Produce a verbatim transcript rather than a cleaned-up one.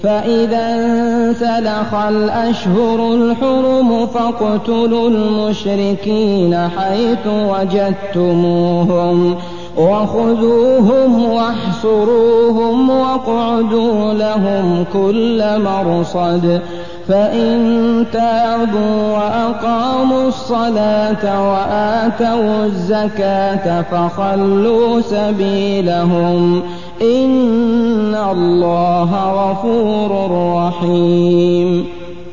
فإذا انسلخ الأشهر الحرم فاقتلوا المشركين حيث وجدتموهم وخذوهم واحصروهم واقعدوا لهم كل مرصد فإن تابوا وأقاموا الصلاة وآتوا الزكاة فخلوا سبيلهم إن الله غفور رحيم.